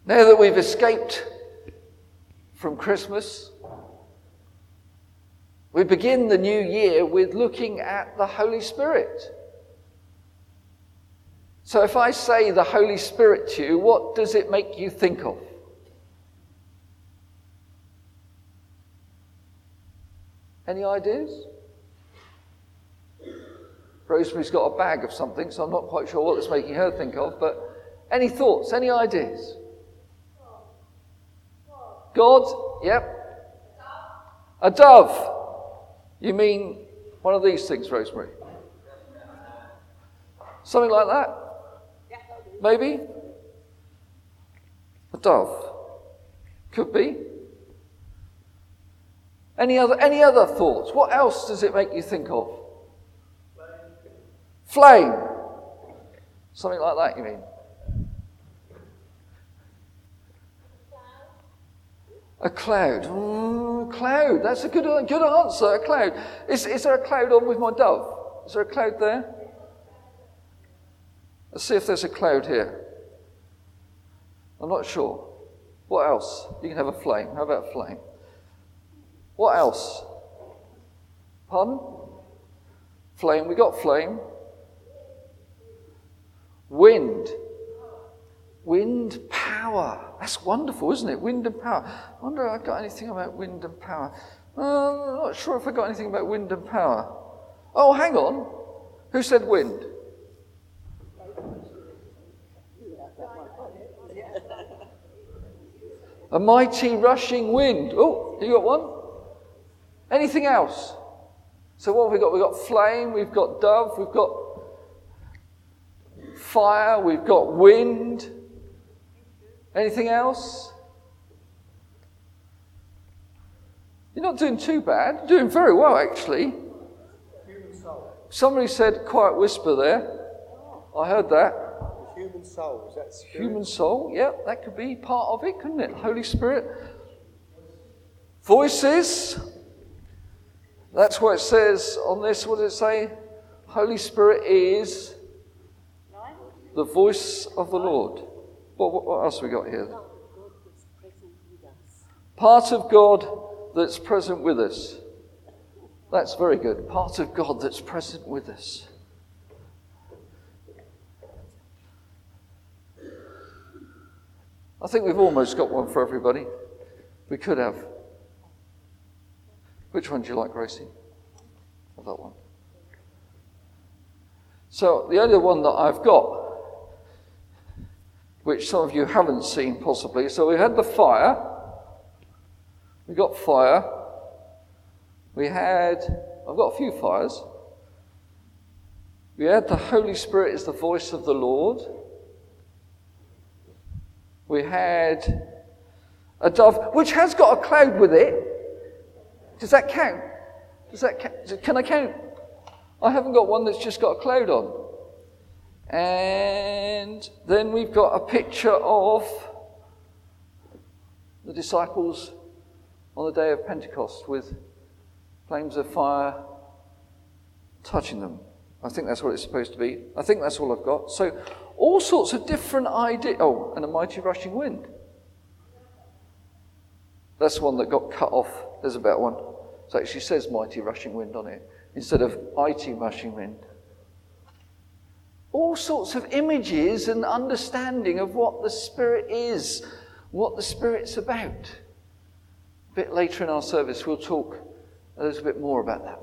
Now that we've escaped from Christmas, we begin the new year with looking at the Holy Spirit. So if I say the Holy Spirit to you, what does it make you think of? Any ideas? Rosemary's got a bag of something, so I'm not quite sure what it's making her think of, but any thoughts, any ideas? God? Yep. A dove. You mean one of these things, Rosemary? Something like that? Maybe? A dove. Could be. Any other thoughts? What else does it make you think of? Flame. Something like that, you mean? A cloud. Cloud. That's a good answer. A cloud. Is there a cloud on with my dove? Is there a cloud there? Let's see if there's a cloud here. I'm not sure. What else? You can have a flame. How about a flame? What else? Pardon? Flame. We got flame. Wind. Wind power. That's wonderful, isn't it? Wind and power. I wonder if I got anything about wind and power. I'm not sure if I got anything about wind and power. Oh, hang on. Who said wind? A mighty rushing wind. Oh, you got one? Anything else? So what have we got? We've got flame, we've got dove, we've got fire, we've got wind. Anything else? You're not doing too bad. You're doing very well, actually. Human soul. Somebody said quiet whisper there. I heard that. The human soul, is that spirit? Human soul, yeah, that could be part of it, couldn't it? Holy Spirit. Voices. That's what it says on this. What does it say? Holy Spirit is the voice of the Lord. What else have we got here? Part of God that's present with us. That's very good. Part of God that's present with us. I think we've almost got one for everybody. We could have. Which one do you like, Gracie? Have that one. So the only one that I've got, which some of you haven't seen possibly. So we had the fire. We got fire. I've got a few fires. We had the Holy Spirit is the voice of the Lord. We had a dove, which has got a cloud with it. Does that count? Can I count? I haven't got one that's just got a cloud on. And then we've got a picture of the disciples on the day of Pentecost with flames of fire touching them. I think that's what it's supposed to be. I think that's all I've got. So all sorts of different ideas. Oh, and a mighty rushing wind. That's one that got cut off. There's a better one. So it actually says mighty rushing wind on it instead of mighty rushing wind. All sorts of images and understanding of what the Spirit is, what the Spirit's about. A bit later in our service, we'll talk a little bit more about that.